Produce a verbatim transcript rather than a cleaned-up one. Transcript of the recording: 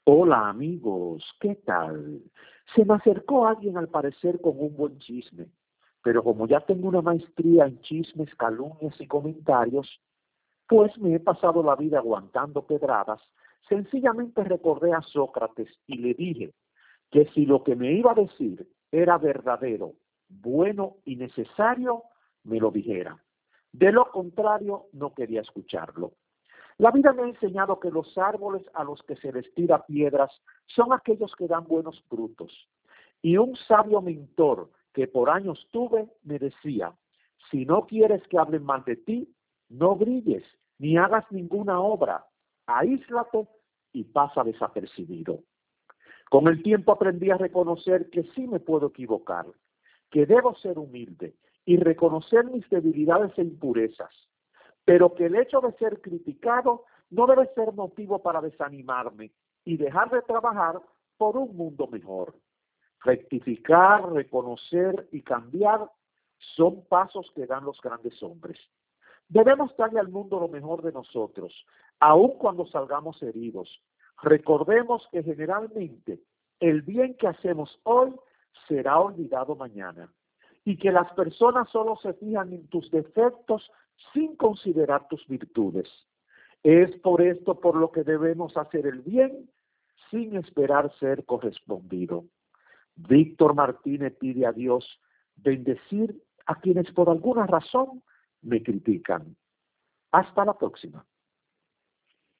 Hola amigos, ¿qué tal? Se me acercó alguien al parecer con un buen chisme, pero como ya tengo una maestría en chismes, calumnias y comentarios, pues me he pasado la vida aguantando pedradas. Sencillamente recordé a Sócrates y le dije que si lo que me iba a decir era verdadero, bueno y necesario, me lo dijera. De lo contrario, no quería escucharlo. La vida me ha enseñado que los árboles a los que se les tira piedras son aquellos que dan buenos frutos. Y un sabio mentor que por años tuve me decía, si no quieres que hablen mal de ti, no brilles ni hagas ninguna obra, aíslate y pasa desapercibido. Con el tiempo aprendí a reconocer que sí me puedo equivocar, que debo ser humilde y reconocer mis debilidades e impurezas, pero que el hecho de ser criticado no debe ser motivo para desanimarme y dejar de trabajar por un mundo mejor. Rectificar, reconocer y cambiar son pasos que dan los grandes hombres. Debemos darle al mundo lo mejor de nosotros, aun cuando salgamos heridos. Recordemos que generalmente el bien que hacemos hoy será olvidado mañana y que las personas solo se fijan en tus defectos sin considerar tus virtudes. Es por esto por lo que debemos hacer el bien sin esperar ser correspondido. Víctor Martínez pide a Dios bendecir a quienes por alguna razón me critican. Hasta la próxima.